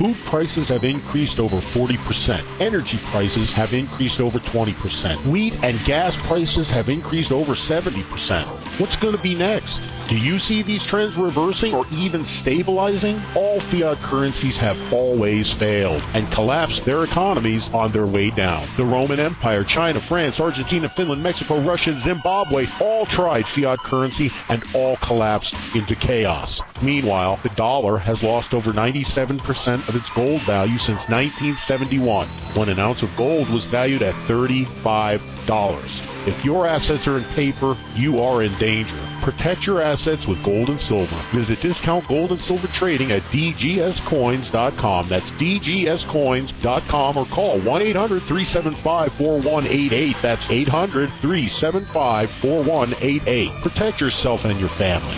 Food prices have increased over 40%. Energy prices have increased over 20%. Wheat and gas prices have increased over 70%. What's going to be next? Do you see these trends reversing or even stabilizing? All fiat currencies have always failed and collapsed their economies on their way down. The Roman Empire, China, France, Argentina, Finland, Mexico, Russia, and Zimbabwe all tried fiat currency and all collapsed into chaos. Meanwhile, the dollar has lost over 97% of its gold value since 1971, when an ounce of gold was valued at $35. If your assets are in paper, you are in danger. Protect your assets with gold and silver. Visit Discount Gold and Silver Trading at dgscoins.com. That's dgscoins.com, or call 1-800-375-4188. That's 800-375-4188. Protect yourself and your family.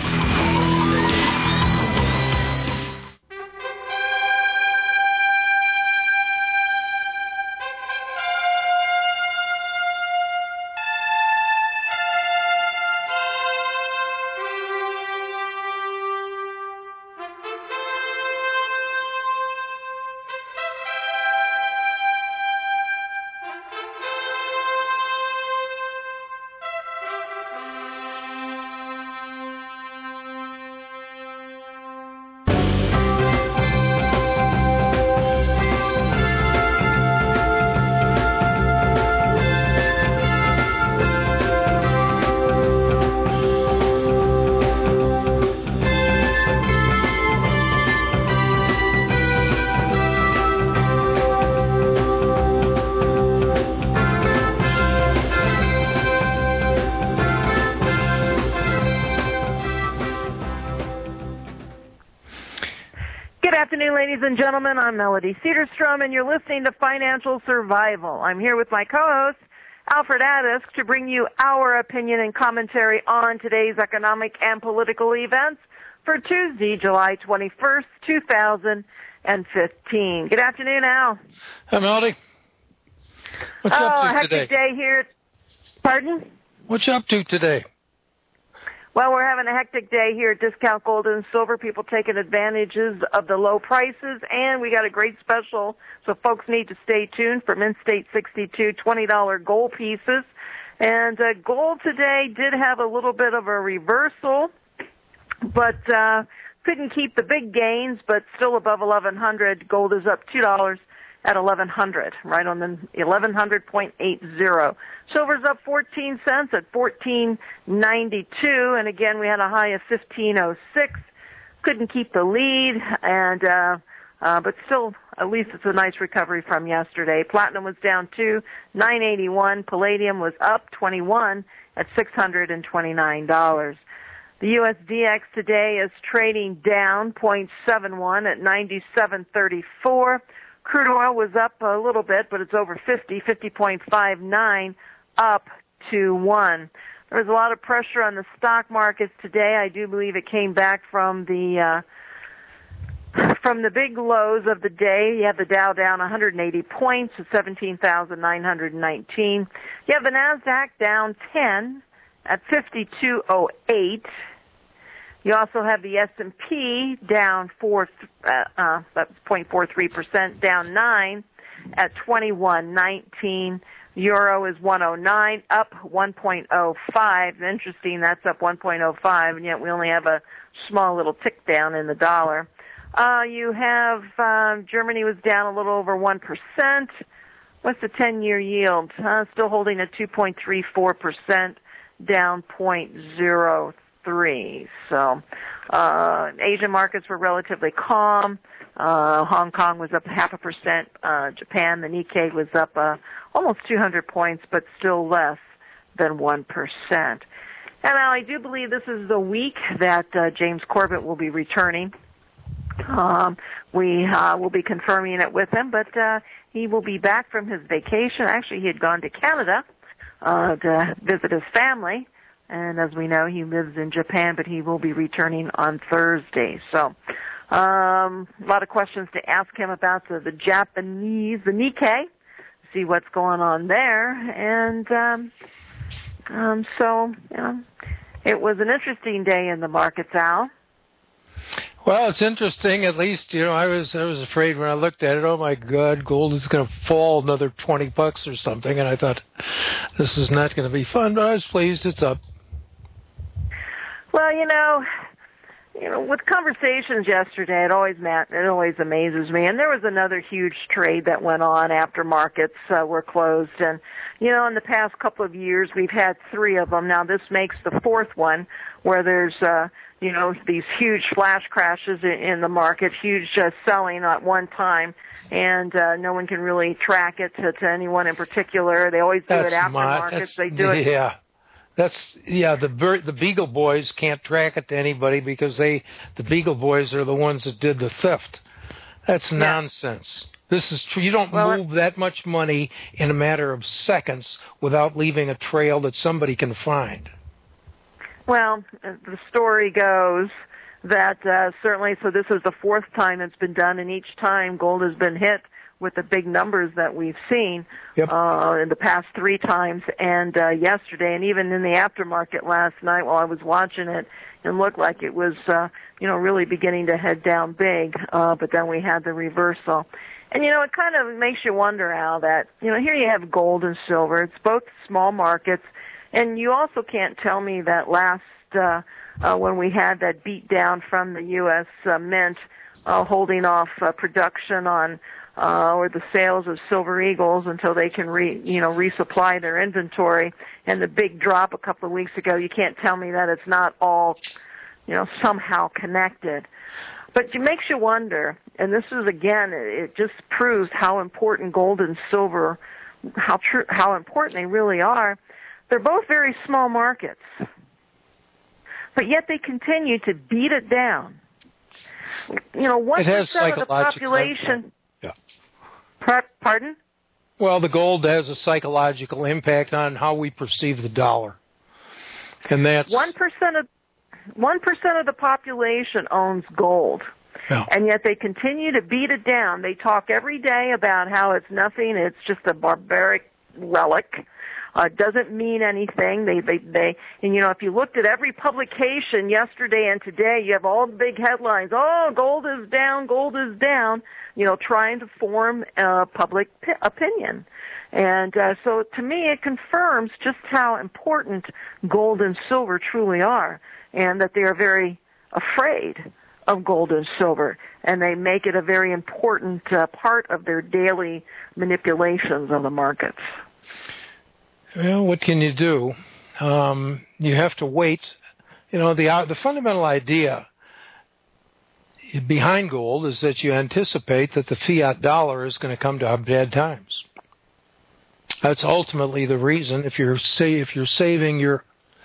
Ladies and gentlemen, I'm Melody Cedarstrom, and you're listening to Financial Survival. I'm here with my co-host, Alfred Addis, to bring you our opinion and commentary on today's economic and political events for Tuesday, July 21st, 2015. Good afternoon, Al. Hi, Melody. What's you up to hectic today? Day here. Pardon? What you up to today? Well, we're having a hectic day here at Discount Gold and Silver. People taking advantages of the low prices, and we got a great special, so folks need to stay tuned for Mint State 62 $20 gold pieces. And gold today did have a little bit of a reversal, but couldn't keep the big gains, but still above 1,100. Gold is up $2 at 1,100, right on the 1,100.80. Silver's up 14 cents at 14.92, and again we had a high of 15.06. Couldn't keep the lead, and but still, at least it's a nice recovery from yesterday. Platinum was down to $9.81. Palladium was up 21 at $629. The USDX today is trading down 0.71 at 97.34. Crude oil was up a little bit, but it's over 50.59, up to 1. There was a lot of pressure on the stock markets today. I do believe it came back from the big lows of the day. You have the Dow down 180 points to 17,919. You have the NASDAQ down 10 at 5208. You also have the S&P down that's 0.43%, down 9 at 2119. Euro is 109, up 1.05. Interesting, that's up 1.05, and yet we only have a small little tick down in the dollar. You have Germany was down a little over 1%. What's the 10-year yield? Still holding at 2.34%, down 0.03. So Asian markets were relatively calm. Hong Kong was up 0.5%. Japan, the Nikkei was up almost 200 points, but still less than 1%. And now I do believe this is the week that James Corbett will be returning. We will be confirming it with him, but he will be back from his vacation. Actually, he had gone to Canada to visit his family. And as we know, he lives in Japan, but he will be returning on Thursday. So a lot of questions to ask him about the Japanese, the Nikkei, see what's going on there. And so, you know, it was an interesting day in the markets, Al. Well, it's interesting. At least, I was afraid when I looked at it. Oh my God, gold is going to fall another $20 or something, and I thought this is not going to be fun. But I was pleased it's up. Well, with conversations yesterday, it always amazes me. And there was another huge trade that went on after markets were closed. And, in the past couple of years, we've had 3 of them. Now, this makes the 4th one where there's, these huge flash crashes in the market, huge selling at one time. And no one can really track it to anyone in particular. They always do it after markets. They do it. Yeah. The Beagle Boys can't track it to anybody because the Beagle Boys are the ones that did the theft. That's nonsense. This is true. You don't move that much money in a matter of seconds without leaving a trail that somebody can find. Well, the story goes that certainly, so this is the 4th time it's been done, and each time gold has been hit with the big numbers that we've seen in the past 3 times, and yesterday, and even in the aftermarket last night while I was watching it, it looked like it was, really beginning to head down big, but then we had the reversal. And, it kind of makes you wonder, Al, that, here you have gold and silver. It's both small markets, and you also can't tell me that last, when we had that beat down from the U.S. Mint, holding off production on or the sales of Silver Eagles until they can resupply their inventory, and the big drop a couple of weeks ago, you can't tell me that it's not all, somehow connected. But it makes you wonder, and this is, again, it just proves how important gold and silver, how important they really are. They're both very small markets, but yet they continue to beat it down. 1% of the population. Yeah. Pardon? Well, the gold has a psychological impact on how we perceive the dollar, and that's 1% of the population owns gold, and yet they continue to beat it down. They talk every day about how it's nothing; it's just a barbaric relic. Doesn't mean anything. They and if you looked at every publication yesterday and today, you have all the big headlines. Oh, gold is down, trying to form public opinion. And so to me, it confirms just how important gold and silver truly are, and that they are very afraid of gold and silver, and they make it a very important part of their daily manipulations of the markets. Well, what can you do? You have to wait. The fundamental idea behind gold is that you anticipate that the fiat dollar is going to come to bad times. That's ultimately the reason. If you're saving your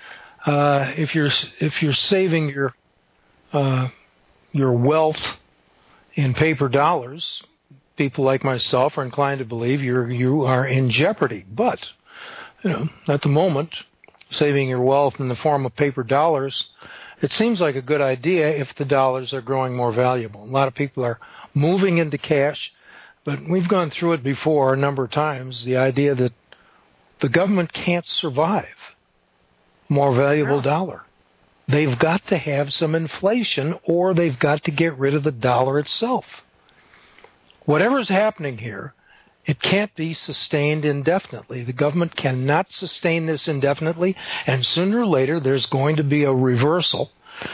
wealth in paper dollars, people like myself are inclined to believe you are in jeopardy. But at the moment, saving your wealth in the form of paper dollars, it seems like a good idea if the dollars are growing more valuable. A lot of people are moving into cash, but we've gone through it before a number of times, the idea that the government can't survive a more valuable dollar. They've got to have some inflation, or they've got to get rid of the dollar itself. Whatever's happening here, it can't be sustained indefinitely. The government cannot sustain this indefinitely, and sooner or later there's going to be a reversal,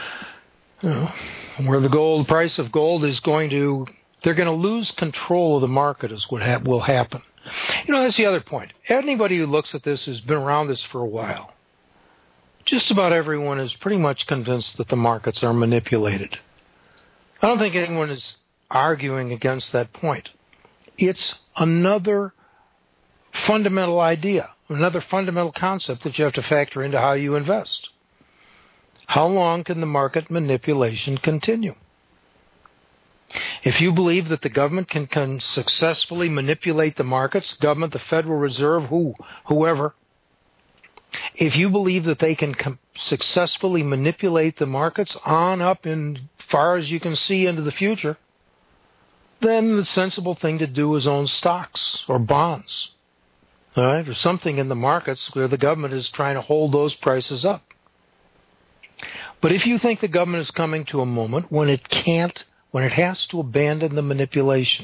where the price of gold is they're going to lose control of the market is what will happen. That's the other point. Anybody who looks at this has been around this for a while. Just about everyone is pretty much convinced that the markets are manipulated. I don't think anyone is arguing against that point. It's another fundamental idea, another fundamental concept that you have to factor into how you invest. How long can the market manipulation continue? If you believe that the government can successfully manipulate the markets, government, the Federal Reserve, whoever, if you believe that they can successfully manipulate the markets on up and far as you can see into the future, then the sensible thing to do is own stocks or bonds, all right, or something in the markets where the government is trying to hold those prices up. But if you think the government is coming to a moment when it has to abandon the manipulation,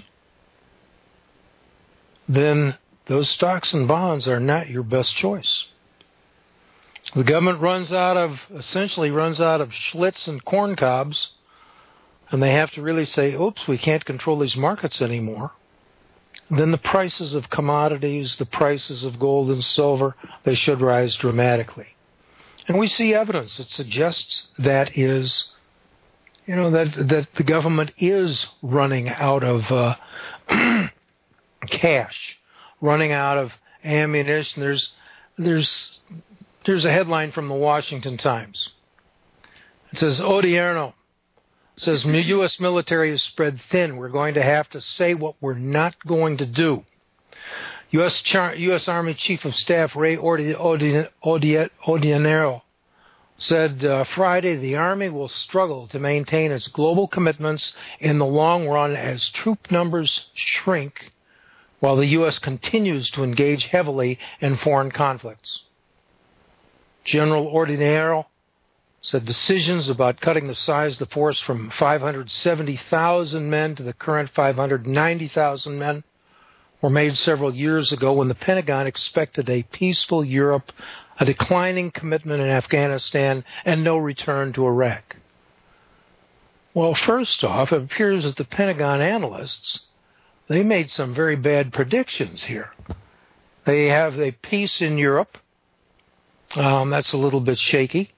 then those stocks and bonds are not your best choice. The government essentially runs out of Schlitz and corn cobs, and they have to really say, oops, we can't control these markets anymore. Then the prices of commodities, the prices of gold and silver, they should rise dramatically. And we see evidence that suggests that the government is running out of cash, running out of ammunition. There's a headline from the Washington Times. It says, Odierno says, U.S. military is spread thin. We're going to have to say what we're not going to do. U.S. Army Chief of Staff Ray Odierno said Friday the Army will struggle to maintain its global commitments in the long run as troop numbers shrink while the U.S. continues to engage heavily in foreign conflicts. General Odierno said decisions about cutting the size of the force from 570,000 men to the current 590,000 men were made several years ago when the Pentagon expected a peaceful Europe, a declining commitment in Afghanistan, and no return to Iraq. Well, first off, it appears that the Pentagon analysts, they made some very bad predictions here. They have a peace in Europe. That's a little bit shaky.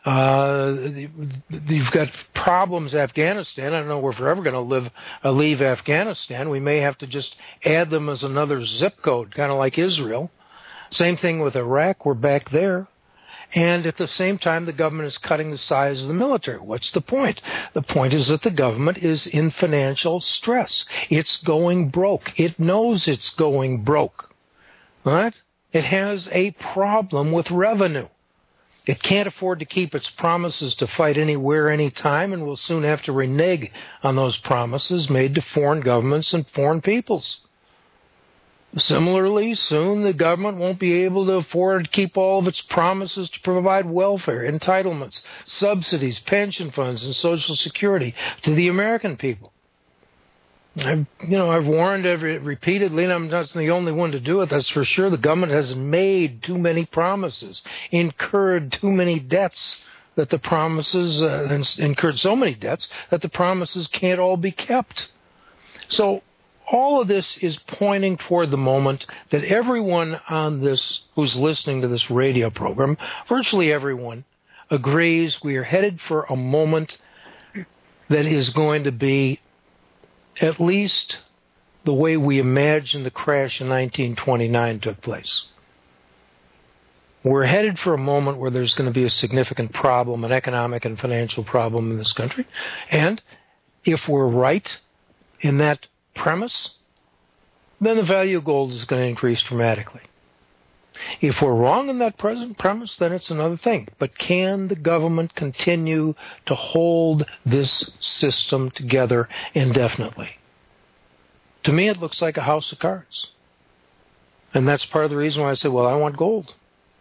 You've got problems in Afghanistan. I don't know if we're ever going to leave Afghanistan. We may have to just add them as another zip code, kind of like Israel. Same thing with Iraq. We're back there. And at the same time, the government is cutting the size of the military. What's the point? The point is that the government is in financial stress. It's going broke. It knows it's going broke. Right? It has a problem with revenue. It can't afford to keep its promises to fight anywhere, anytime, and will soon have to renege on those promises made to foreign governments and foreign peoples. Similarly, soon the government won't be able to afford to keep all of its promises to provide welfare, entitlements, subsidies, pension funds, and Social Security to the American people. I've warned repeatedly, and I'm not the only one to do it, that's for sure. The government has made too many promises, incurred too many debts that the promises, incurred so many debts that the promises can't all be kept. So all of this is pointing toward the moment that everyone on this, who's listening to this radio program, virtually everyone, agrees we are headed for a moment that is going to be at least the way we imagine the crash in 1929 took place. We're headed for a moment where there's going to be a significant problem, an economic and financial problem in this country. And if we're right in that premise, then the value of gold is going to increase dramatically. If we're wrong in that present premise, then it's another thing. But can the government continue to hold this system together indefinitely? To me, it looks like a house of cards. And that's part of the reason why I say, well, I want gold.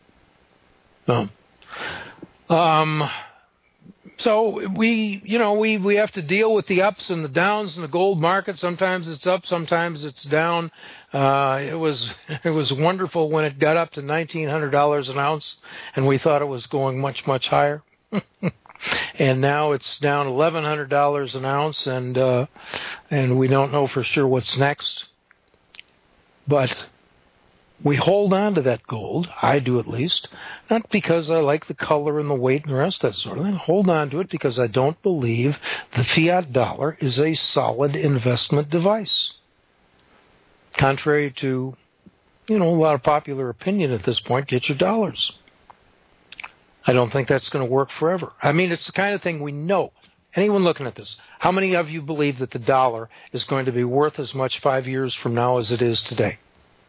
So we have to deal with the ups and the downs in the gold market. Sometimes it's up, sometimes it's down. It was wonderful when it got up to $1,900 an ounce, and we thought it was going much, much higher. And now it's down $1,100 an ounce, and we don't know for sure what's next. But we hold on to that gold, I do at least, not because I like the color and the weight and the rest of that sort of thing. I hold on to it because I don't believe the fiat dollar is a solid investment device. Contrary to, a lot of popular opinion at this point, get your dollars. I don't think that's going to work forever. I mean, it's the kind of thing we know. Anyone looking at this, how many of you believe that the dollar is going to be worth as much 5 years from now as it is today?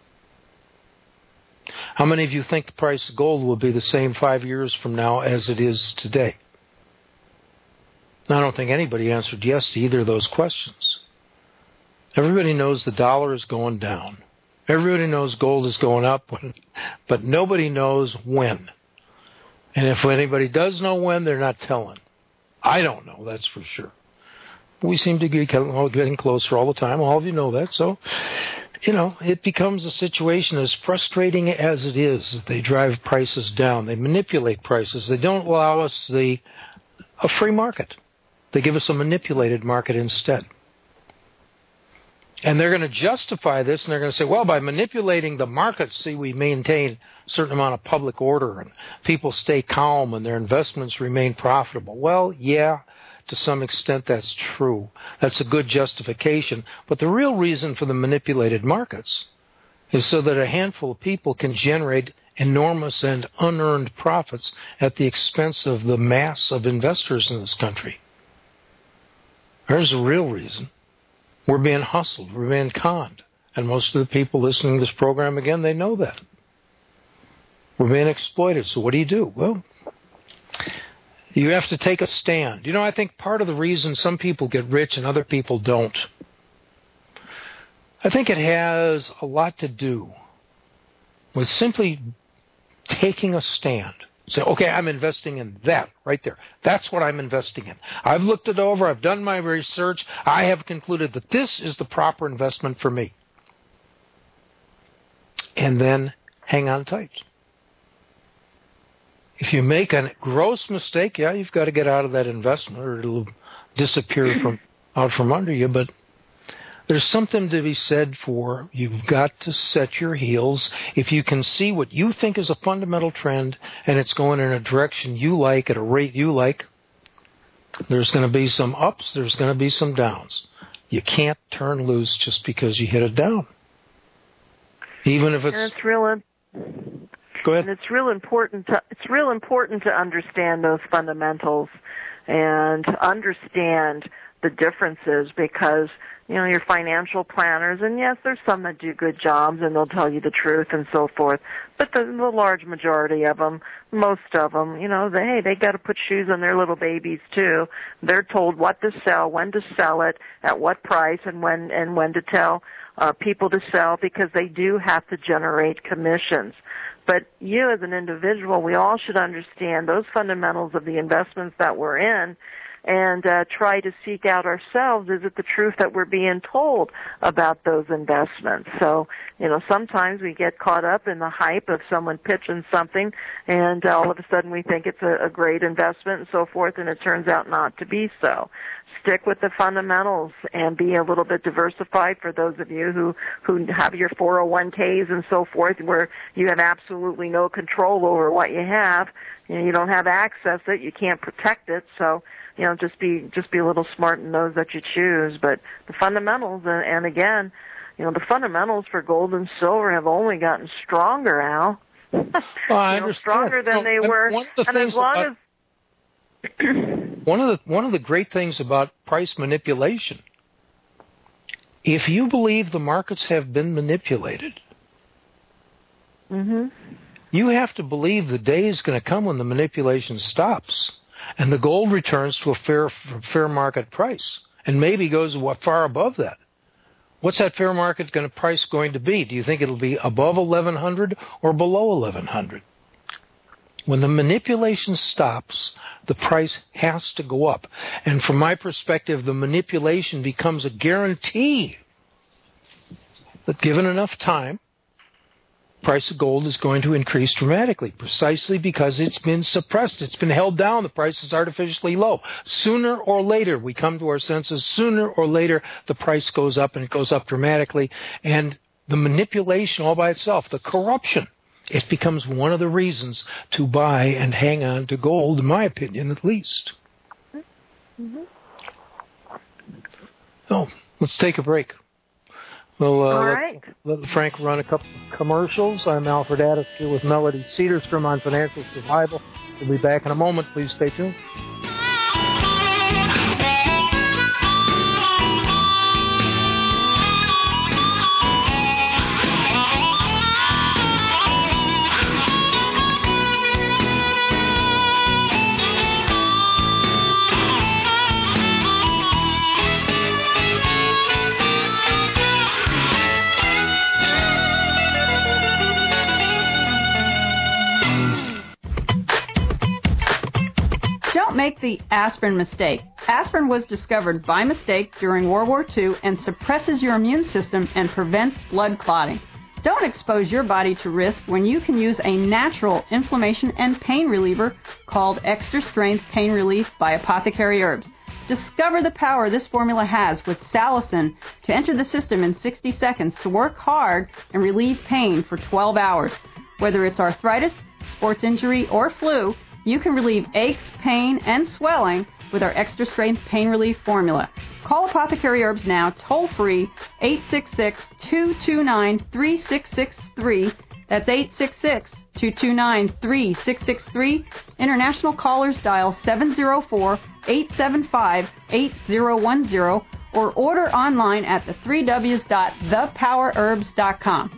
How many of you think the price of gold will be the same 5 years from now as it is today? I don't think anybody answered yes to either of those questions. Everybody knows the dollar is going down. Everybody knows gold is going up, but nobody knows when. And if anybody does know when, they're not telling. I don't know, that's for sure. We seem to be getting closer all the time. All of you know that. So, it becomes a situation as frustrating as it is. They drive prices down. They manipulate prices. They don't allow us a free market. They give us a manipulated market instead. And they're going to justify this, and they're going to say, well, by manipulating the market, see, we maintain a certain amount of public order, and people stay calm, and their investments remain profitable. Well, yeah, to some extent that's true. That's a good justification. But the real reason for the manipulated markets is so that a handful of people can generate enormous and unearned profits at the expense of the mass of investors in this country. There's the real reason. We're being hustled. We're being conned. And most of the people listening to this program, again, they know that. We're being exploited. So what do? Well, you have to take a stand. I think part of the reason some people get rich and other people don't, I think it has a lot to do with simply taking a stand. Say, okay, I'm investing in that right there. That's what I'm investing in. I've looked it over. I've done my research. I have concluded that this is the proper investment for me. And then hang on tight. If you make a gross mistake, yeah, you've got to get out of that investment or it'll disappear out from under you. But there's something to be said for you've got to set your heels. If you can see what you think is a fundamental trend and it's going in a direction you like at a rate you like, there's going to be some ups, there's going to be some downs. You can't turn loose just because you hit it down. Even if it's... And it's real... Go ahead. And it's real important to understand those fundamentals and understand the differences because your financial planners, and yes, there's some that do good jobs and they'll tell you the truth and so forth, but the large majority of them, most of them, they got to put shoes on their little babies too. They're told what to sell, when to sell it, at what price, and when to tell people to sell because they do have to generate commissions. But you as an individual, we all should understand those fundamentals of the investments that we're in and try to seek out ourselves, is it the truth that we're being told about those investments? So, sometimes we get caught up in the hype of someone pitching something and all of a sudden we think it's a great investment and so forth, and it turns out not to be so. Stick with the fundamentals and be a little bit diversified for those of you who have your 401ks and so forth where you have absolutely no control over what you have. You don't have access to it, you can't protect it, so just be a little smart in those that you choose. But the fundamentals, and again, the fundamentals for gold and silver have only gotten stronger, Al. Well, I understand. Stronger than they were. And as long as one of the great things about price manipulation, if you believe the markets have been manipulated, you have to believe the day is going to come when the manipulation stops and the gold returns to a fair market price and maybe goes far above that. What's that fair market price going to be? Do you think it'll be above 1,100 or below 1,100? When the manipulation stops, the price has to go up. And from my perspective, the manipulation becomes a guarantee that given enough time, price of gold is going to increase dramatically, precisely because it's been suppressed. It's been held down. The price is artificially low. Sooner or later, we come to our senses. Sooner or later, the price goes up, and it goes up dramatically. And the manipulation all by itself, the corruption, it becomes one of the reasons to buy and hang on to gold, in my opinion, at least. So, let's take a break. All right. Let Frank run a couple of commercials. I'm Alfred Addis here with Melody Cedarstrom on Financial Survival. We'll be back in a moment. Please stay tuned. make the aspirin mistake. Aspirin was discovered by mistake during World War II and suppresses your immune system and prevents blood clotting. Don't expose your body to risk when you can use a natural inflammation and pain reliever called Extra Strength Pain Relief by Apothecary Herbs. Discover the power this formula has with salicin to enter the system in 60 seconds to work hard and relieve pain for 12 hours. Whether it's arthritis, sports injury, or flu, you can relieve aches, pain, and swelling with our Extra Strength Pain Relief formula. Call Apothecary Herbs now, toll-free, 866-229-3663. That's 866-229-3663. International callers dial 704-875-8010 or order online at the 3Ws.thepowerherbs.com.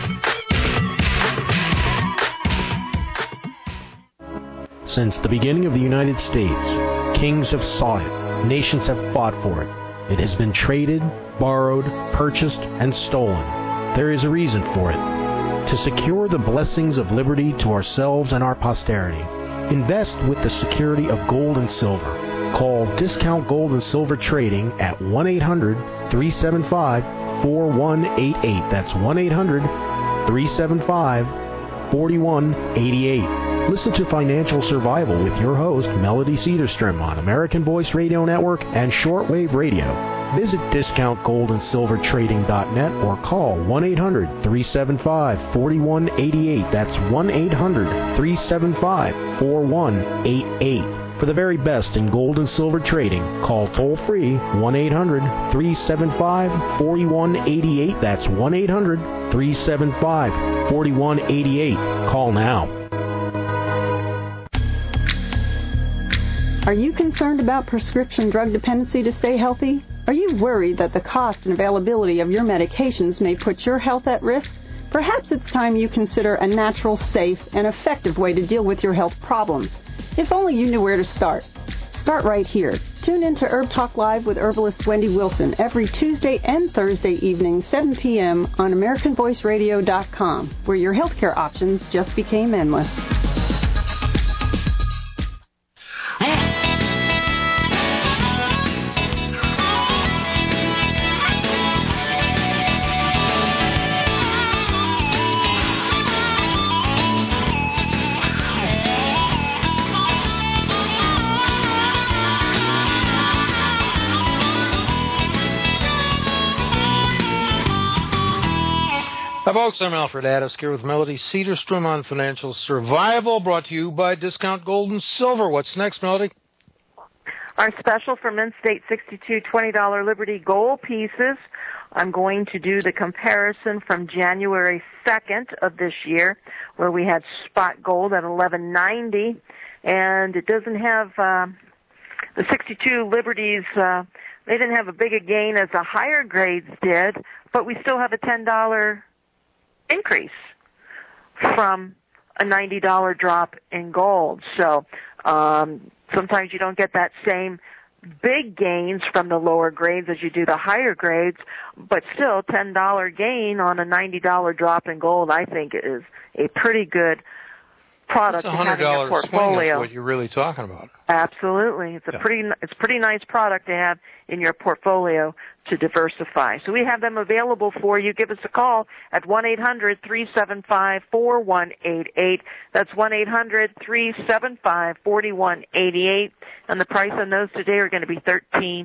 Since the beginning of the United States, kings have sought it, nations have fought for it. It has been traded, borrowed, purchased, and stolen. There is a reason for it. To secure the blessings of liberty to ourselves and our posterity, invest with the security of gold and silver. Call Discount Gold and Silver Trading at 1-800-375-4188. That's 1-800-375-4188. Listen to Financial Survival with your host, Melody Cedarstrom, on American Voice Radio Network and Shortwave Radio. Visit discountgoldandsilvertrading.net or call 1-800-375-4188. That's 1-800-375-4188. For the very best in gold and silver trading, call toll-free 1-800-375-4188. That's 1-800-375-4188. Call now. Are you concerned about prescription drug dependency to stay healthy? Are you worried that the cost and availability of your medications may put your health at risk? Perhaps it's time you consider a natural, safe, and effective way to deal with your health problems. If only you knew where to start. Start right here. Tune in to Herb Talk Live with herbalist Wendy Wilson every Tuesday and Thursday evening, 7 p.m. on AmericanVoiceRadio.com, where your healthcare options just became endless. Hi, folks. I'm Alfred Addis here with Melody Cedarstrom on Financial Survival, brought to you by Discount Gold and Silver. What's next, Melody? Our special for Mint State 62 $20 Liberty Gold pieces. I'm going to do the comparison from January 2nd of this year, where we had spot gold at $11.90, and it doesn't have the 62 Liberties. They didn't have a big a gain as the higher grades did, but we still have a $10 increase from a $90 drop in gold. So sometimes you don't get that same big gains from the lower grades as you do the higher grades, but still $10 gain on a $90 drop in gold, I think, is a pretty good product to have in your portfolio. Swing is what you're really talking about. Absolutely. It's a pretty nice product to have in your portfolio to diversify. So we have them available for you. Give us a call at 1-800-375-4188. That's 1-800-375-4188. And the price on those today are going to be $1,340.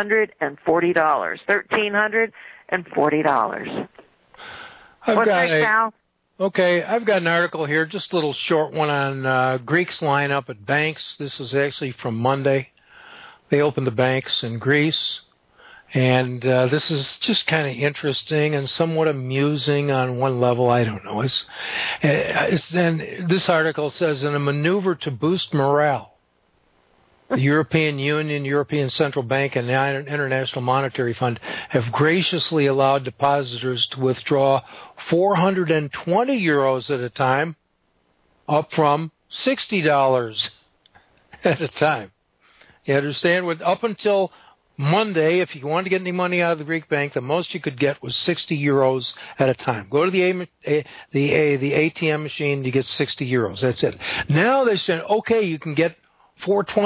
$1,340. What's next, Al? Okay, I've got an article here, just a little short one on Greeks line up at banks. This is actually from Monday. They opened the banks in Greece, and this is just kind of interesting and somewhat amusing on one level. I don't know. And this article says, in a maneuver to boost morale, the European Union, European Central Bank, and the International Monetary Fund have graciously allowed depositors to withdraw 420 euros at a time, up from $60 at a time. You understand? Up until Monday, if you wanted to get any money out of the Greek bank, the most you could get was 60 euros at a time. Go to the ATM machine, you get 60 euros. That's it. Now they're saying, okay, you can get 420.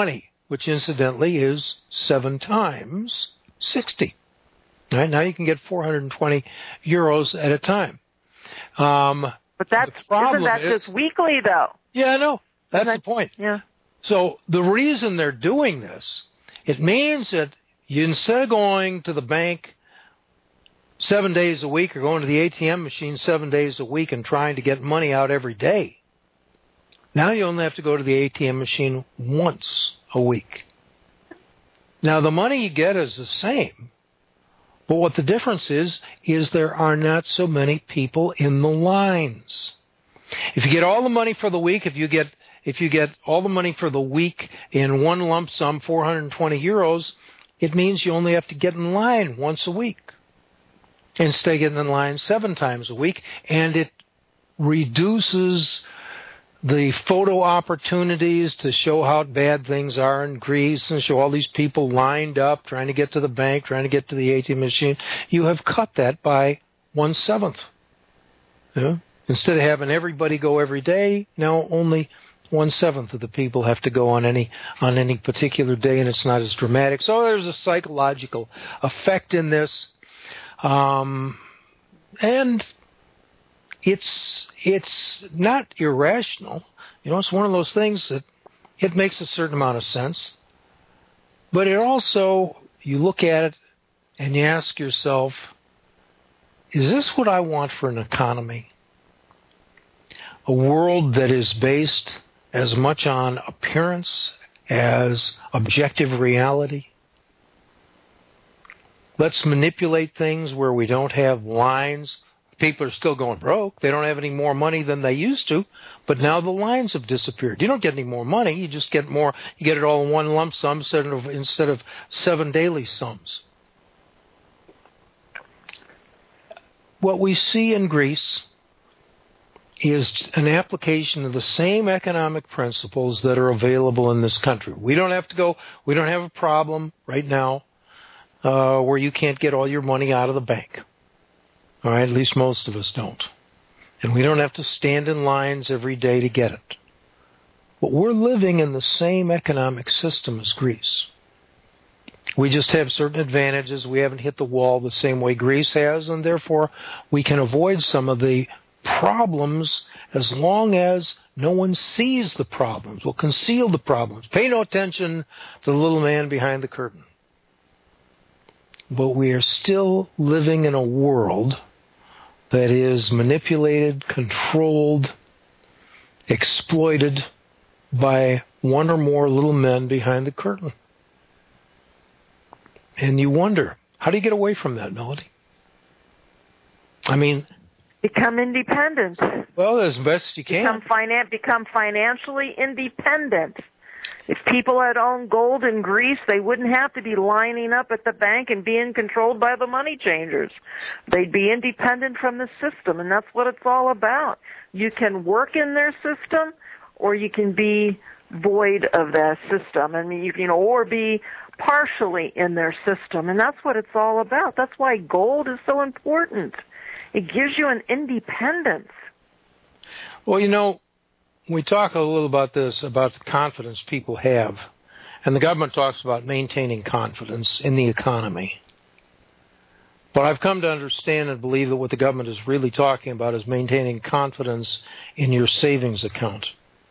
which incidentally is 7 times 60. All right, now you can get 420 euros at a time. But isn't that just weekly, though? Yeah, I know. That's the point. Yeah. So the reason they're doing this, it means that instead of going to the bank 7 days a week or going to the ATM machine 7 days a week and trying to get money out every day, now you only have to go to the ATM machine once a week. Now the money you get is the same, but what the difference is there are not so many people in the lines. If you get all the money for the week, if you get all the money for the week in one lump sum, 420 euros, it means you only have to get in line once a week instead of getting in line 7 times a week, and it reduces the photo opportunities to show how bad things are in Greece and show all these people lined up trying to get to the bank, trying to get to the ATM machine. You have cut that by 1/7. Yeah? Instead of having everybody go every day, now only 1/7 of the people have to go on any particular day, and it's not as dramatic. So there's a psychological effect in this, and it's not irrational. You know, it's one of those things that it makes a certain amount of sense, but it also, you look at it and you ask yourself, is this what I want for an economy? A world that is based as much on appearance as objective reality? Let's manipulate things where we don't have lines. People are still going broke. They don't have any more money than they used to, but now the lines have disappeared. You don't get any more money. You just get more. You get it all in one lump sum instead of 7 daily sums. What we see in Greece is an application of the same economic principles that are available in this country. We don't have a problem right now where you can't get all your money out of the bank. All right, at least most of us don't. And we don't have to stand in lines every day to get it. But we're living in the same economic system as Greece. We just have certain advantages. We haven't hit the wall the same way Greece has, and therefore we can avoid some of the problems as long as no one sees the problems. We'll conceal the problems. Pay no attention to the little man behind the curtain. But we are still living in a world that is manipulated, controlled, exploited by one or more little men behind the curtain. And you wonder, how do you get away from that, Melody? I mean, become independent. Well, as best you can. Become financially independent. If people had owned gold in Greece, they wouldn't have to be lining up at the bank and being controlled by the money changers. They'd be independent from the system, and that's what it's all about. You can work in their system, or you can be void of that system, and or be partially in their system, and that's what it's all about. That's why gold is so important. It gives you an independence. Well, we talk a little about this, about the confidence people have. And the government talks about maintaining confidence in the economy. But I've come to understand and believe that what the government is really talking about is maintaining confidence in your savings account.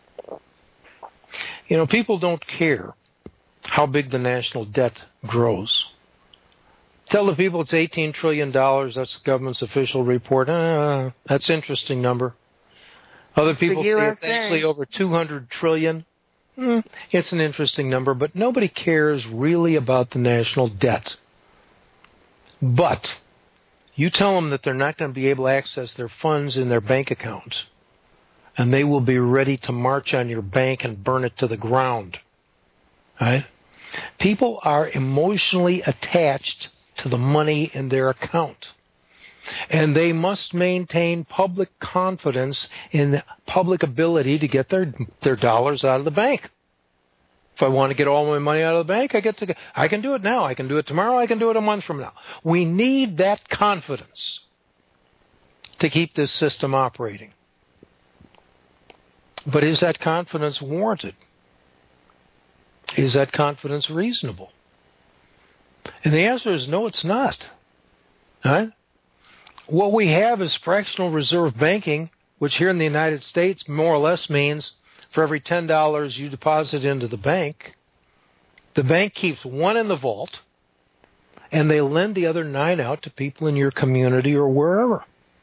People don't care how big the national debt grows. Tell the people it's $18 trillion. That's the government's official report. That's an interesting number. Other people say it's actually over 200 trillion. It's an interesting number, but nobody cares really about the national debt. But you tell them that they're not going to be able to access their funds in their bank account, and they will be ready to march on your bank and burn it to the ground. Right? People are emotionally attached to the money in their account. And they must maintain public confidence in the public ability to get their dollars out of the bank. If I want to get all my money out of the bank, I can do it now. I can do it tomorrow. I can do it a month from now. We need that confidence to keep this system operating. But is that confidence warranted? Is that confidence reasonable? And the answer is no, it's not. Right? What we have is fractional reserve banking, which here in the United States more or less means for every $10 you deposit into the bank keeps one in the vault, and they lend the other 9 out to people in your community or wherever.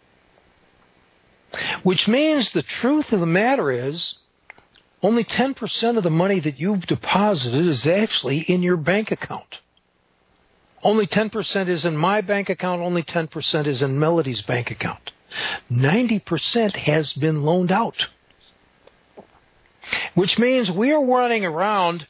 Which means the truth of the matter is only 10% of the money that you've deposited is actually in your bank account. Only 10% is in my bank account. Only 10% is in Melody's bank account. 90% has been loaned out. Which means we are running around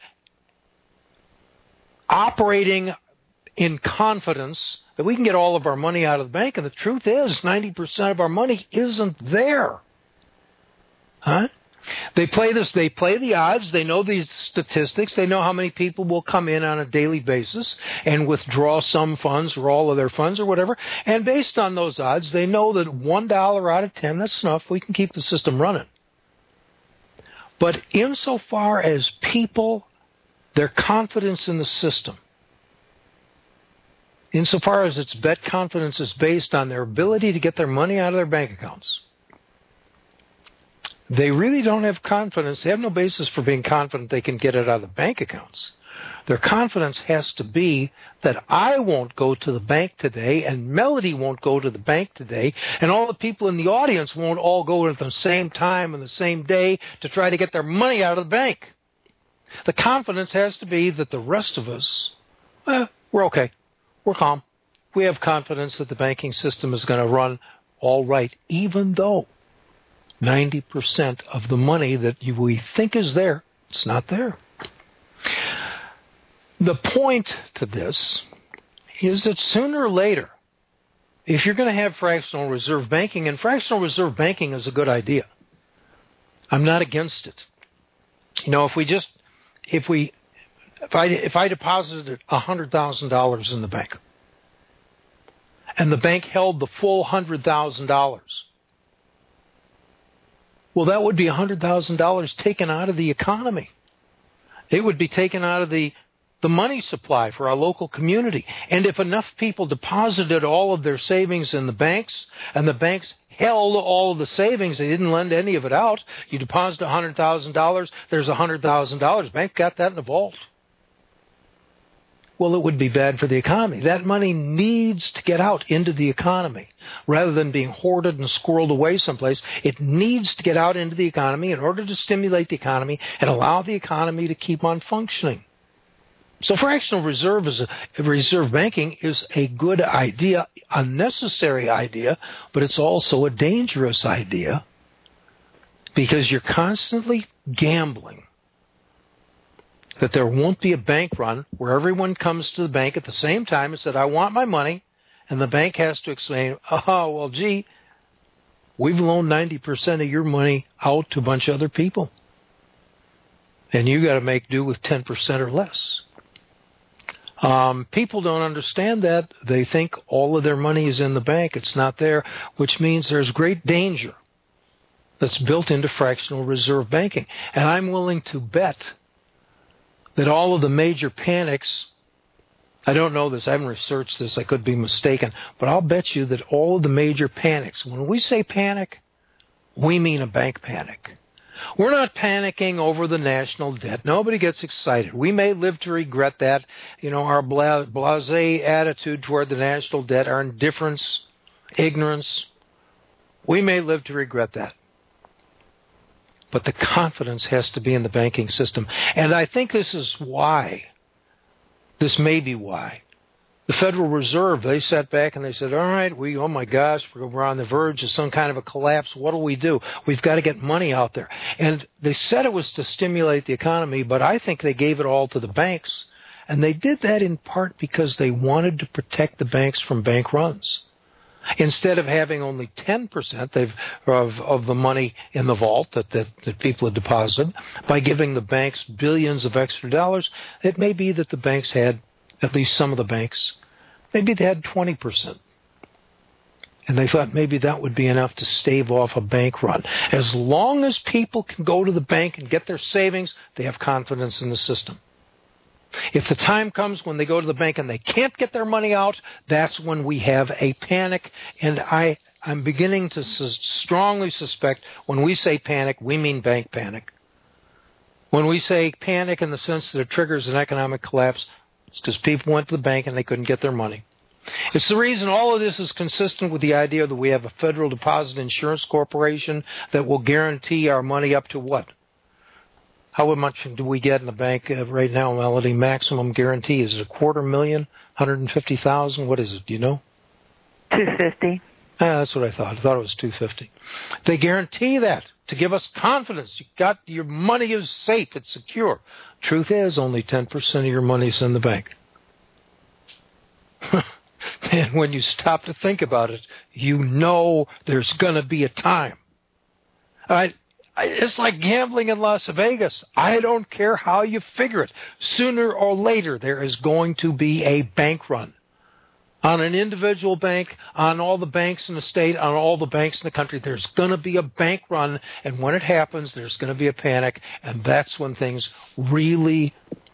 operating in confidence that we can get all of our money out of the bank, and the truth is 90% of our money isn't there. Huh? They play the odds, they know these statistics, they know how many people will come in on a daily basis and withdraw some funds or all of their funds or whatever, and based on those odds, they know that $1 out of 10, that's enough, we can keep the system running. But insofar as people, their confidence in the system, insofar as its bet confidence is based on their ability to get their money out of their bank accounts, they really don't have confidence. They have no basis for being confident they can get it out of the bank accounts. Their confidence has to be that I won't go to the bank today, and Melody won't go to the bank today, and all the people in the audience won't all go at the same time and the same day to try to get their money out of the bank. The confidence has to be that the rest of us, we're okay. We're calm. We have confidence that the banking system is going to run all right, even though 90% of the money that we think is there, it's not there. The point to this is that sooner or later, if you're going to have fractional reserve banking, and fractional reserve banking is a good idea, I'm not against it. You know, if I deposited $100,000 in the bank, and the bank held the full $100,000, well, that would be $100,000 taken out of the economy. It would be taken out of the money supply for our local community. And if enough people deposited all of their savings in the banks, and the banks held all of the savings, they didn't lend any of it out, you deposit $100,000, there's $100,000, the bank got that in the vault. Well, it would be bad for the economy. That money needs to get out into the economy. Rather than being hoarded and squirreled away someplace, it needs to get out into the economy in order to stimulate the economy and allow the economy to keep on functioning. So fractional reserve banking is a good idea, a necessary idea, but it's also a dangerous idea because you're constantly gambling that there won't be a bank run where everyone comes to the bank at the same time and said, I want my money, and the bank has to explain, oh, well, gee, we've loaned 90% of your money out to a bunch of other people, and you got to make do with 10% or less. People don't understand that. They think all of their money is in the bank. It's not there, which means there's great danger that's built into fractional reserve banking. And I'm willing to bet that all of the major panics, I don't know this, I haven't researched this, I could be mistaken, but I'll bet you that all of the major panics, when we say panic, we mean a bank panic. We're not panicking over the national debt. Nobody gets excited. We may live to regret that, our blasé attitude toward the national debt, our indifference, ignorance. We may live to regret that. But the confidence has to be in the banking system. And I think this may be why, the Federal Reserve, they sat back and they said, all right, oh my gosh, we're on the verge of some kind of a collapse. What do? We've got to get money out there. And they said it was to stimulate the economy, but I think they gave it all to the banks. And they did that in part because they wanted to protect the banks from bank runs. Instead of having only 10% of the money in the vault that people had deposited, by giving the banks billions of extra dollars, it may be that the banks had, at least some of the banks, maybe they had 20%. And they thought maybe that would be enough to stave off a bank run. As long as people can go to the bank and get their savings, they have confidence in the system. If the time comes when they go to the bank and they can't get their money out, that's when we have a panic. And I'm beginning to strongly suspect when we say panic, we mean bank panic. When we say panic in the sense that it triggers an economic collapse, it's because people went to the bank and they couldn't get their money. It's the reason all of this is consistent with the idea that we have a Federal Deposit Insurance Corporation that will guarantee our money up to what? How much do we get in the bank right now, Melody? Maximum guarantee, is it $250,000, $150,000? What is it? Do you know? $250,000. That's what I thought. I thought it was $250,000. They guarantee that to give us confidence. Your money is safe. It's secure. Truth is, only 10% of your money is in the bank. And when you stop to think about it, you know there's going to be a time. It's like gambling in Las Vegas. I don't care how you figure it. Sooner or later, there is going to be a bank run. On an individual bank, on all the banks in the state, on all the banks in the country, there's going to be a bank run. And when it happens, there's going to be a panic. And that's when things really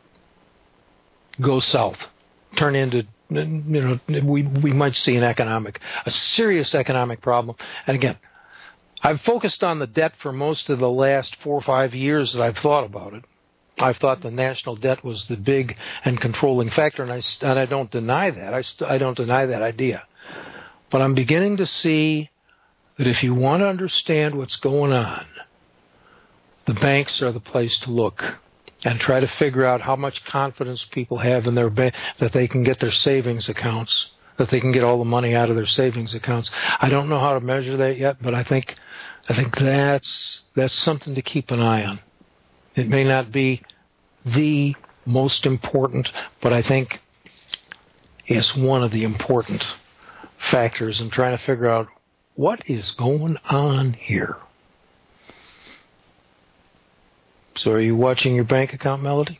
go south, turn into, we might see a serious economic problem. And again, I've focused on the debt for most of the last 4 or 5 years that I've thought about it. I've thought the national debt was the big and controlling factor, and I don't deny that. I don't deny that idea. But I'm beginning to see that if you want to understand what's going on, the banks are the place to look and try to figure out how much confidence people have in their bank that they can get their savings accounts, that they can get all the money out of their savings accounts. I don't know how to measure that yet, but I think that's something to keep an eye on. It may not be the most important, but I think it's one of the important factors in trying to figure out what is going on here. So are you watching your bank account, Melody?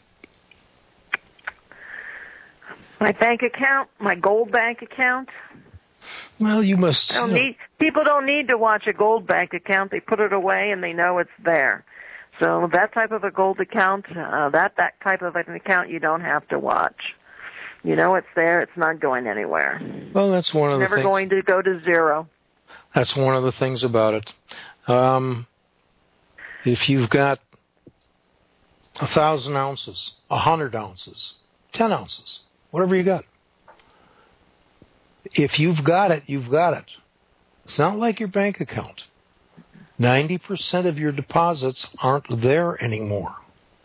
My bank account, my gold bank account. Well, you must. People don't need to watch a gold bank account. They put it away and they know it's there. So that type of a gold account, that type of an account, you don't have to watch. You know it's there. It's not going anywhere. Well, that's one of the things. Never going to go to zero. That's one of the things about it. If you've got 1,000 ounces, 100 ounces, 10 ounces, whatever you got. If you've got it, you've got it. It's not like your bank account. 90% of your deposits aren't there anymore.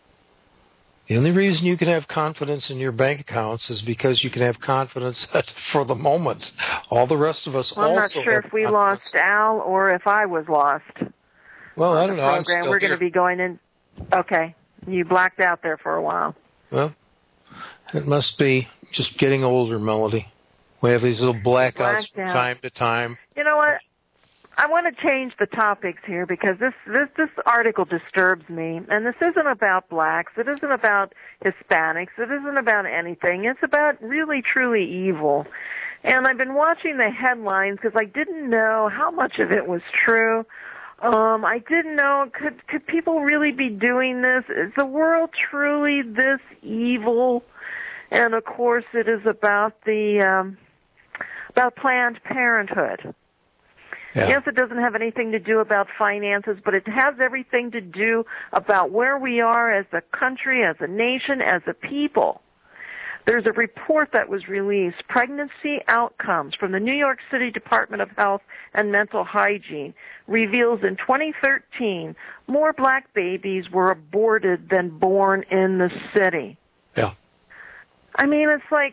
The only reason you can have confidence in your bank accounts is because you can have confidence for the moment. All the rest of us I'm not sure if we lost Al or if I was lost. Well, I don't know. Program. We're going to be going in. Okay. You blacked out there for a while. Well, it must be just getting older, Melody. We have these little blackouts from time to time. You know what? I want to change the topics here because this article disturbs me. And this isn't about blacks. It isn't about Hispanics. It isn't about anything. It's about really, truly evil. And I've been watching the headlines because I didn't know how much of it was true. I didn't know, could people really be doing this? Is the world truly this evil? And of course it is about about Planned Parenthood. Yeah. Yes, it doesn't have anything to do about finances, but it has everything to do about where we are as a country, as a nation, as a people. There's a report that was released, Pregnancy Outcomes from the New York City Department of Health and Mental Hygiene, reveals in 2013 more black babies were aborted than born in the city. Yeah. I mean, it's like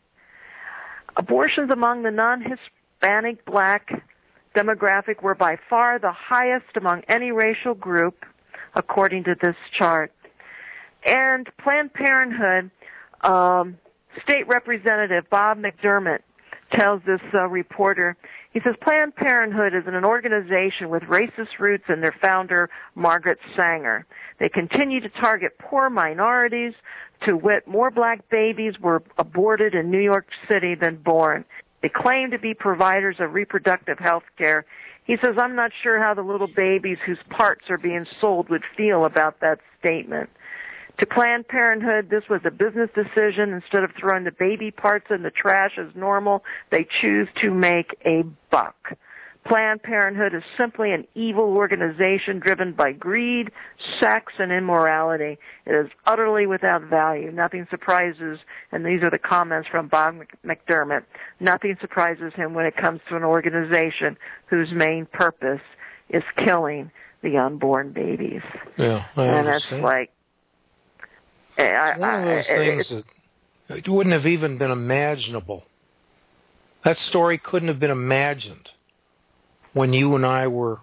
abortions among the non-Hispanic black demographic were by far the highest among any racial group, according to this chart. And Planned Parenthood, State Representative Bob McDermott tells this reporter, he says, Planned Parenthood is an organization with racist roots in their founder, Margaret Sanger. They continue to target poor minorities. To wit, more black babies were aborted in New York City than born. They claim to be providers of reproductive health care. He says, I'm not sure how the little babies whose parts are being sold would feel about that statement. To Planned Parenthood, this was a business decision. Instead of throwing the baby parts in the trash as normal, they choose to make a buck. Planned Parenthood is simply an evil organization driven by greed, sex, and immorality. It is utterly without value. Nothing surprises, and these are the comments from Bob McDermott, nothing surprises him when it comes to an organization whose main purpose is killing the unborn babies. Yeah, and it's like... It's one of those things that it wouldn't have even been imaginable. That story couldn't have been imagined when you and I were,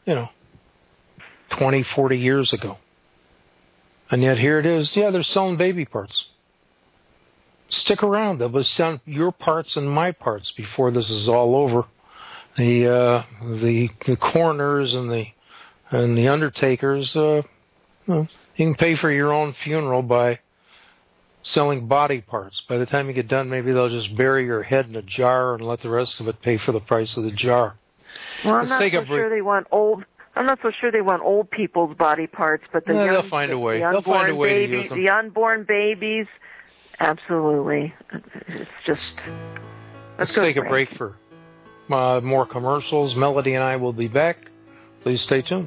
20, 40 years ago. And yet here it is. Yeah, they're selling baby parts. Stick around. They'll be selling your parts and my parts before this is all over. The coroners and the undertakers, you can pay for your own funeral by selling body parts. By the time you get done, maybe they'll just bury your head in a jar and let the rest of it pay for the price of the jar. Well, I'm not so sure they want old people's body parts, but they'll find a way. They'll find a way to use them. The unborn babies, absolutely. It's just. Let's take a break for more commercials. Melody and I will be back. Please stay tuned.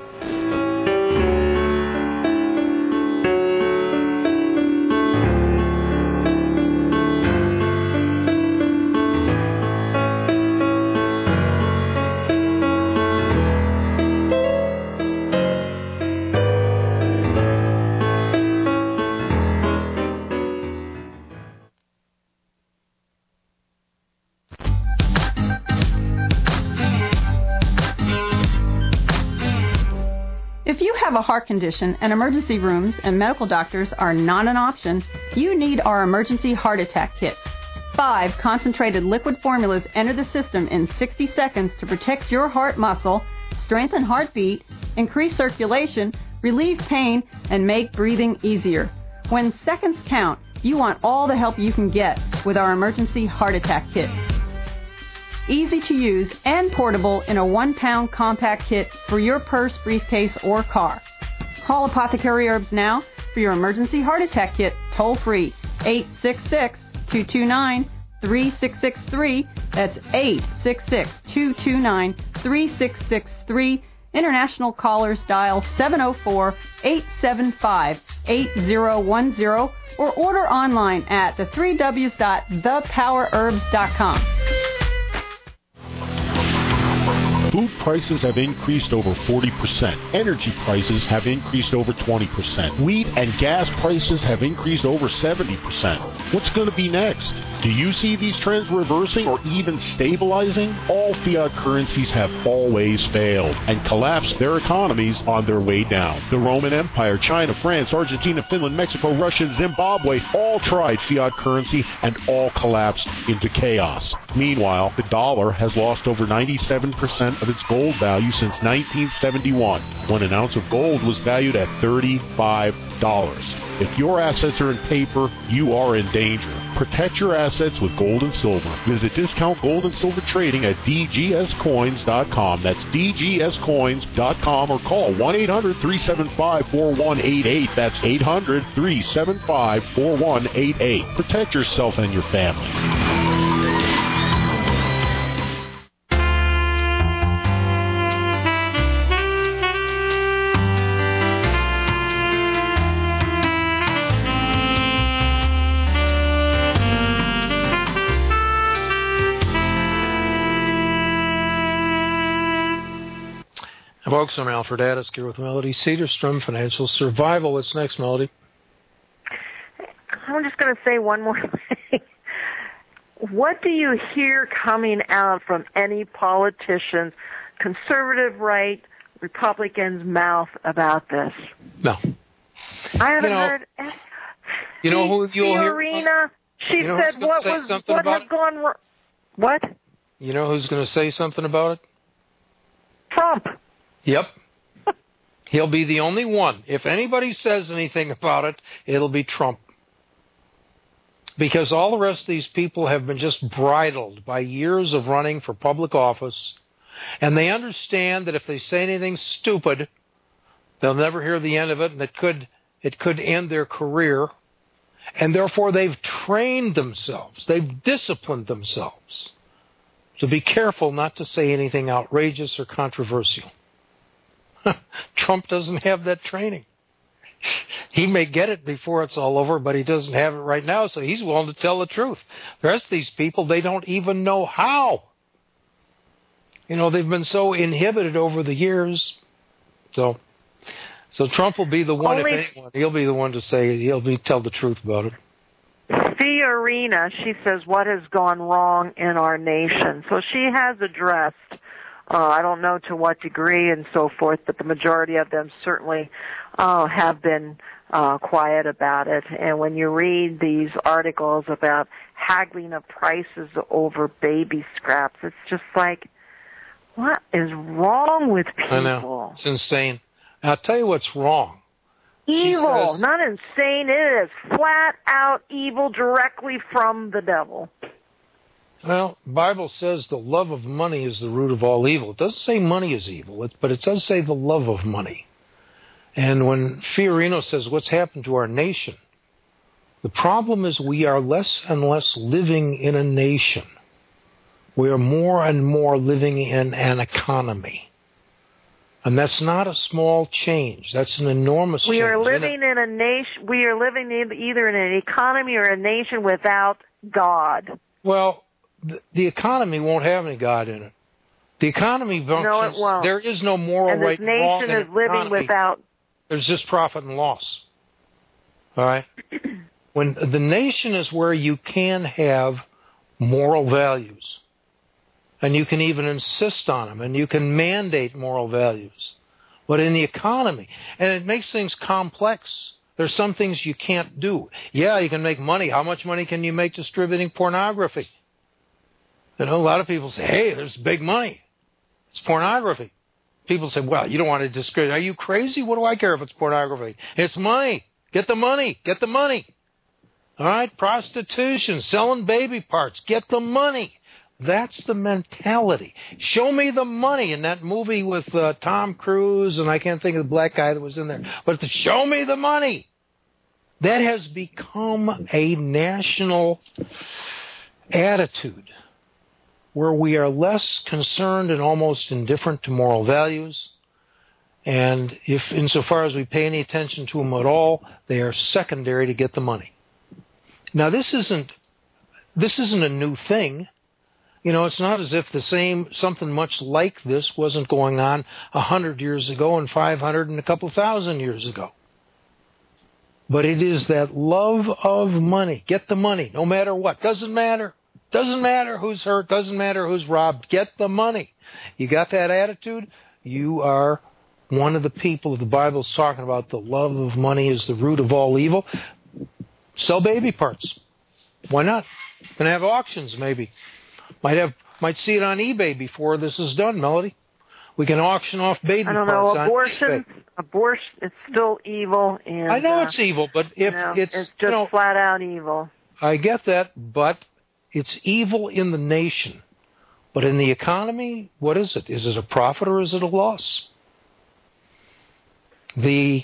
Have a heart condition and emergency rooms and medical doctors are not an option, you need our emergency heart attack kit. 5 concentrated liquid formulas enter the system in 60 seconds to protect your heart muscle, strengthen heartbeat, increase circulation, relieve pain, and make breathing easier. When seconds count, you want all the help you can get with our emergency heart attack kit. Easy to use and portable in a 1-pound compact kit for your purse, briefcase, or car. Call Apothecary Herbs now for your emergency heart attack kit, toll free, 866-229-3663. That's 866-229-3663. International callers dial 704-875-8010 or order online at the 3Ws.thepowerherbs.com. Food prices have increased over 40%. Energy prices have increased over 20%. Wheat and gas prices have increased over 70%. What's going to be next? Do you see these trends reversing or even stabilizing? All fiat currencies have always failed and collapsed their economies on their way down. The Roman Empire, China, France, Argentina, Finland, Mexico, Russia, and Zimbabwe all tried fiat currency and all collapsed into chaos. Meanwhile, the dollar has lost over 97% of its gold value since 1971, when an ounce of gold was valued at $35. If your assets are in paper, you are in danger. Protect your assets with gold and silver. Visit Discount Gold and Silver Trading at dgscoins.com. That's dgscoins.com, or call 1-800-375-4188. That's 800-375-4188. Protect yourself and your family. Folks, I'm Alfred Addis here with Melody Cedarstrom, Financial Survival. What's next, Melody? I'm just going to say one more thing. What do you hear coming out from any politicians, conservative, right, Republicans' mouth about this? No. I haven't heard. You know who you'll hear? Fiorina, she said what has gone wrong. What? You know who's going to say something about it? Trump. Yep. He'll be the only one. If anybody says anything about it, it'll be Trump. Because all the rest of these people have been just bridled by years of running for public office, and they understand that if they say anything stupid, they'll never hear the end of it, and it could It could end their career. And therefore, they've trained themselves. They've disciplined themselves to be careful not to say anything outrageous or controversial. Trump doesn't have that training. He may get it before it's all over, but he doesn't have it right now, so he's willing to tell the truth. The rest of these people, they don't even know how. You know, they've been so inhibited over the years. So Trump will be the one, if anyone, he'll be the one to say, tell the truth about it. Fiorina, she says, what has gone wrong in our nation? So she has addressed, I don't know to what degree and so forth, but the majority of them certainly have been quiet about it. And when you read these articles about haggling of prices over baby scraps, it's just like, what is wrong with people? I know. It's insane. I'll tell you what's wrong. Evil, not insane. It is flat out evil directly from the devil. Well, the Bible says the love of money is the root of all evil. It doesn't say money is evil, but it does say the love of money. And when Fiorino says what's happened to our nation, the problem is we are less and less living in a nation. We are more and more living in an economy. And that's not a small change. That's an enormous change. We are living in a nation. We are living either in an economy or a nation without God. Well, the economy won't have any God in it. The economy functions. No, it won't. There is no moral right and wrong. And this nation is living without. There's just profit and loss. All right. When the nation is where you can have moral values. And you can even insist on them, and you can mandate moral values. But in the economy, and it makes things complex. There's some things you can't do. Yeah, you can make money. How much money can you make distributing pornography? You know, a lot of people say, hey, there's big money. It's pornography. People say, well, you don't want to discriminate. Are you crazy? What do I care if it's pornography? It's money. Get the money. Get the money. All right? Prostitution, selling baby parts. Get the money. That's the mentality. Show me the money in that movie with Tom Cruise, and I can't think of the black guy that was in there. But show me the money. That has become a national attitude where we are less concerned and almost indifferent to moral values. And if, insofar as we pay any attention to them at all, they are secondary to get the money. Now, this isn't a new thing. You know, it's not as if something much like this wasn't going on 100 years ago and 500 and a couple thousand years ago. But it is that love of money. Get the money, no matter what. Doesn't matter. Doesn't matter who's hurt. Doesn't matter who's robbed. Get the money. You got that attitude? You are one of the people the Bible's talking about. The love of money is the root of all evil. Sell baby parts. Why not? Gonna have auctions, maybe. Might see it on eBay before this is done, Melody. We can auction off baby parts. I don't know. Abortion, it's still evil. And, I know it's evil, but it's just flat out evil. I get that, but it's evil in the nation. But in the economy, what is it? Is it a profit or is it a loss? The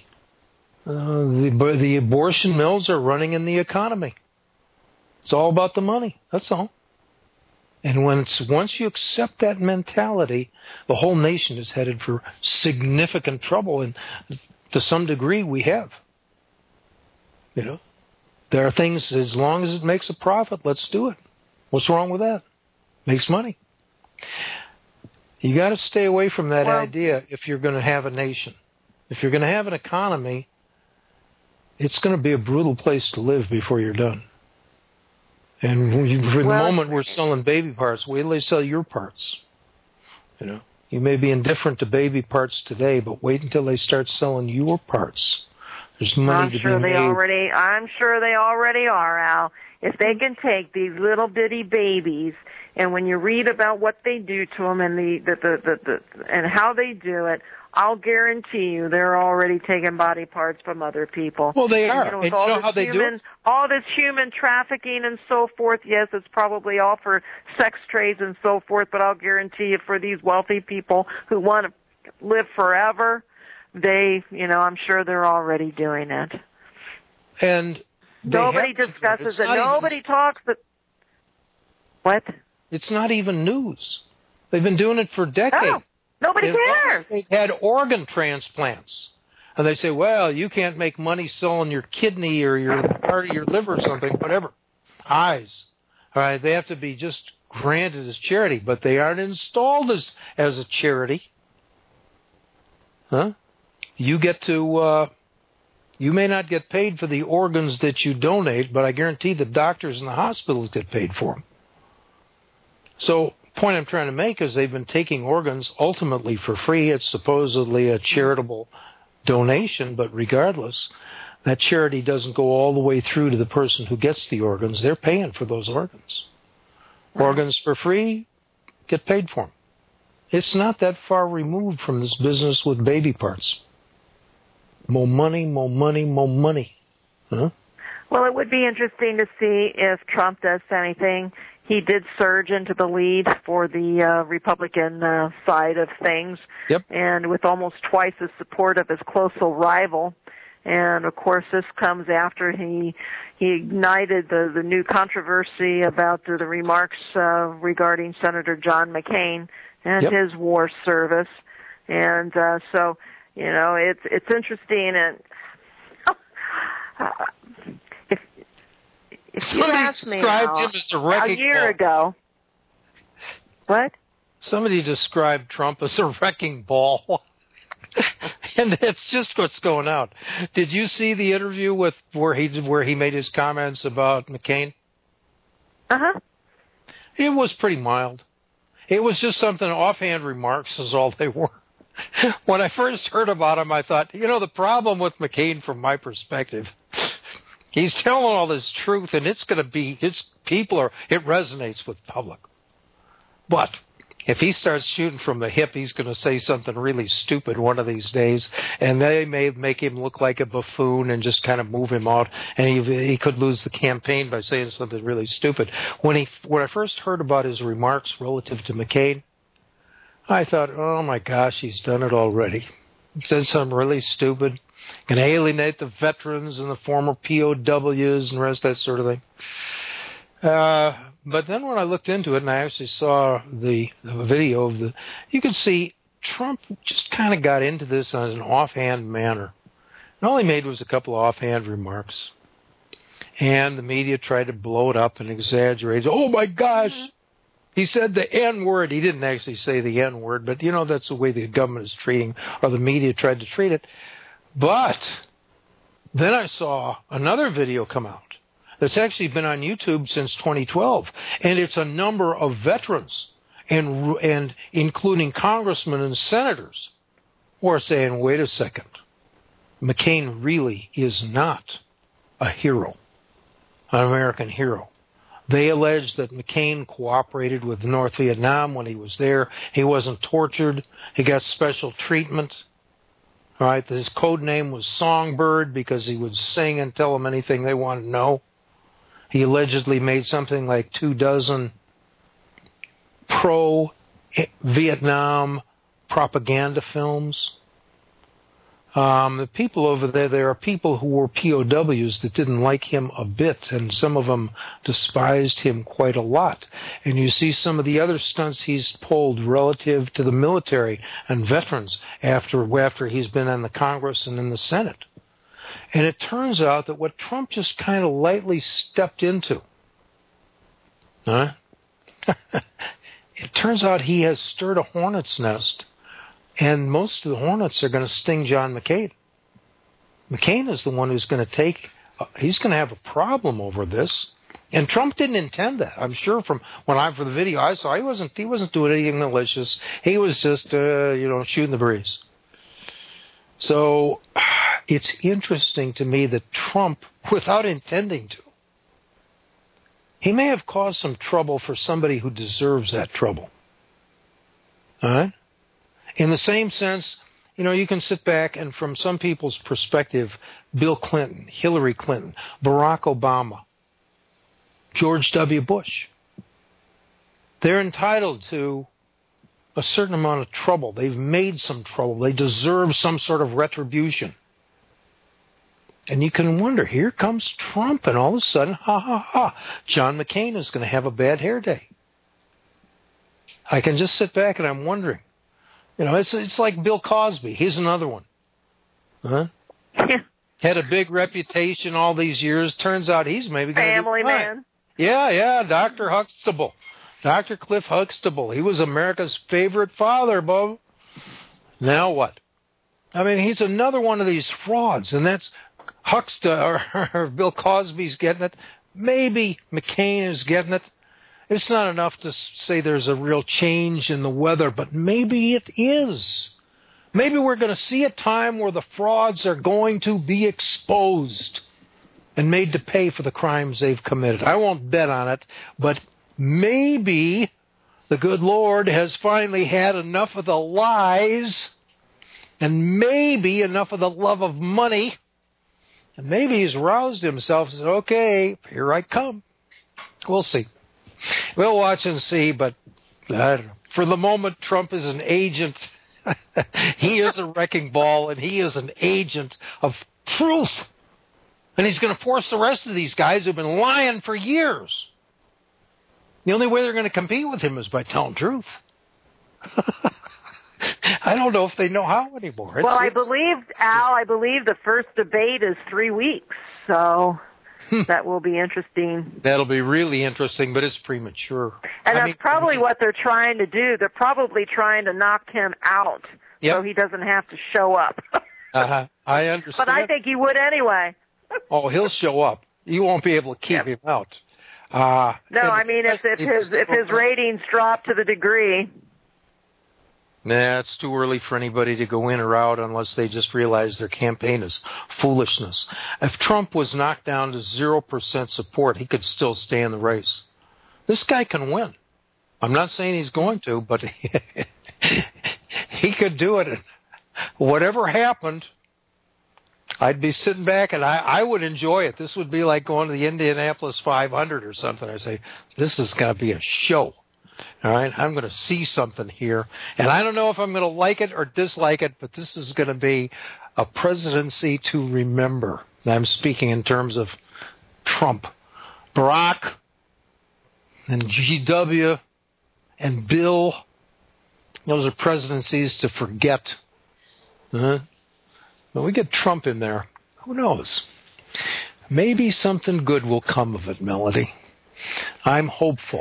abortion mills are running in the economy. It's all about the money. That's all. And once you accept that mentality, the whole nation is headed for significant trouble, and to some degree we have. You know, there are things, as long as it makes a profit, let's do it. What's wrong with that? Makes money. You got to stay away from that idea if you're going to have a nation. If you're going to have an economy, it's going to be a brutal place to live before you're done. And for the moment we're selling baby parts, wait till they sell your parts. You know, you may be indifferent to baby parts today, but wait until they start selling your parts. There's money to be made. I'm sure they already are, Al. If they can take these little bitty babies, and when you read about what they do to them and and how they do it, I'll guarantee you they're already taking body parts from other people. Well, they are. And you know how they do it? All this human trafficking and so forth, yes, it's probably all for sex trades and so forth, but I'll guarantee you for these wealthy people who want to live forever, I'm sure they're already doing it. And nobody discusses it. Nobody talks. What? It's not even news. They've been doing it for decades. Oh, nobody cares. They've had organ transplants. And they say, well, you can't make money selling your kidney or your part of your liver or something, whatever. Eyes. All right, they have to be just granted as charity, but they aren't installed as a charity. Huh? You get to, you may not get paid for the organs that you donate, but I guarantee the doctors and the hospitals get paid for them. So the point I'm trying to make is they've been taking organs ultimately for free. It's supposedly a charitable donation, but regardless, that charity doesn't go all the way through to the person who gets the organs. They're paying for those organs. Organs for free, get paid for them. It's not that far removed from this business with baby parts. More money, more money, more money. Huh? Well, it would be interesting to see if Trump does anything. He did surge into the lead for the Republican side of things, yep. And with almost twice the support of his close rival. And, of course, this comes after he ignited the new controversy about the remarks regarding Senator John McCain and yep. his war service. And so, it's interesting. And if you asked me a year ago, what? Somebody described Trump as a wrecking ball. And that's just what's going on. Did you see the interview where he made his comments about McCain? Uh-huh. It was pretty mild. It was just something, offhand remarks is all they were. When I first heard about him, I thought, the problem with McCain from my perspective, he's telling all this truth, and it resonates with public. But if he starts shooting from the hip, he's going to say something really stupid one of these days, and they may make him look like a buffoon and just kind of move him out, and he could lose the campaign by saying something really stupid. When I first heard about his remarks relative to McCain, I thought, oh my gosh, he's done it already. He said something really stupid, can alienate the veterans and the former POWs and the rest of that sort of thing. But then when I looked into it and I actually saw the video of you could see Trump just kind of got into this in an offhand manner. And all he made was a couple of offhand remarks. And the media tried to blow it up and exaggerate. Oh my gosh, he said the N-word. He didn't actually say the N-word, but that's the way the government is treating, or the media tried to treat it. But then I saw another video come out that's actually been on YouTube since 2012, and it's a number of veterans, and including congressmen and senators, who are saying, wait a second, McCain really is not a hero, an American hero. They allege that McCain cooperated with North Vietnam when he was there. He wasn't tortured. He got special treatment. All right, his code name was Songbird because he would sing and tell them anything they wanted to know. He allegedly made something like 24 pro-Vietnam propaganda films. The people over there are people who were POWs that didn't like him a bit, and some of them despised him quite a lot. And you see some of the other stunts he's pulled relative to the military and veterans after he's been in the Congress and in the Senate. And it turns out that what Trump just kind of lightly stepped into, it turns out he has stirred a hornet's nest, and most of the hornets are going to sting John McCain. McCain is the one who's going to he's going to have a problem over this. And Trump didn't intend that. I'm sure for the video I saw, he wasn't doing anything malicious. He was just, shooting the breeze. So it's interesting to me that Trump, without intending to, he may have caused some trouble for somebody who deserves that trouble. All right? In the same sense, you can sit back and from some people's perspective, Bill Clinton, Hillary Clinton, Barack Obama, George W. Bush, they're entitled to a certain amount of trouble. They've made some trouble. They deserve some sort of retribution. And you can wonder, here comes Trump, and all of a sudden, ha, ha, ha, John McCain is going to have a bad hair day. I can just sit back and I'm wondering. You know, it's like Bill Cosby. He's another one. Huh? Had a big reputation all these years. Turns out he's maybe going to Family man. Yeah, Dr. Huxtable. Dr. Cliff Huxtable. He was America's favorite father, Bo. Now what? I mean, he's another one of these frauds, and that's Huxtable, or Bill Cosby's getting it. Maybe McCain is getting it. It's not enough to say there's a real change in the weather, but maybe it is. Maybe we're going to see a time where the frauds are going to be exposed and made to pay for the crimes they've committed. I won't bet on it, but maybe the good Lord has finally had enough of the lies and maybe enough of the love of money, and maybe he's roused himself and said, okay, here I come. We'll see. We'll watch and see, but I don't know. For the moment, Trump is an agent. He is a wrecking ball, and he is an agent of truth. And he's going to force the rest of these guys who've been lying for years. The only way they're going to compete with him is by telling truth. I don't know if they know how anymore. Well, I believe the first debate is 3 weeks, so that will be interesting. That'll be really interesting, but it's premature. And that's probably what they're trying to do. They're probably trying to knock him out so he doesn't have to show up. I understand. But I think he would anyway. Oh, he'll show up. You won't be able to keep him out. No, I mean, if his ratings drop to the degree. Nah, it's too early for anybody to go in or out unless they just realize their campaign is foolishness. If Trump was knocked down to 0% support, he could still stay in the race. This guy can win. I'm not saying he's going to, but he could do it. And whatever happened, I'd be sitting back and I would enjoy it. This would be like going to the Indianapolis 500 or something. I say, this is going to be a show. All right, I'm going to see something here. And I don't know if I'm going to like it or dislike it, but this is going to be a presidency to remember. And I'm speaking in terms of Trump. Barack and GW and Bill, those are presidencies to forget. But we get Trump in there. Who knows? Maybe something good will come of it, Melody. I'm hopeful.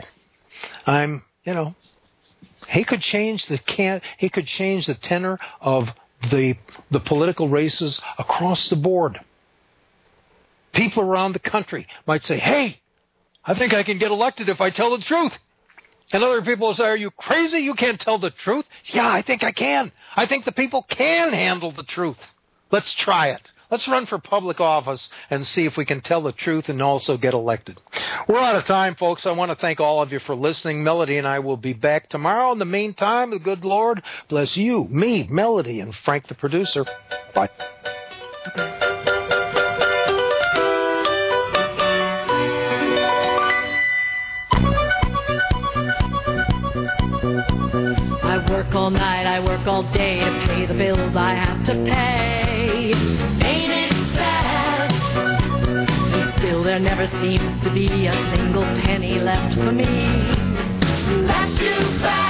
He could change the tenor of the political races across the board. People around the country might say, hey, I think I can get elected if I tell the truth. And other people will say, are you crazy? You can't tell the truth. Yeah, I think I can. I think the people can handle the truth. Let's try it. Let's run for public office and see if we can tell the truth and also get elected. We're out of time, folks. I want to thank all of you for listening. Melody and I will be back tomorrow. In the meantime, the good Lord bless you, me, Melody, and Frank the producer. Bye. I work all night, I work all day to pay the bills I have to pay. Ain't it sad? And still there never seems to be a single penny left for me. That's too bad.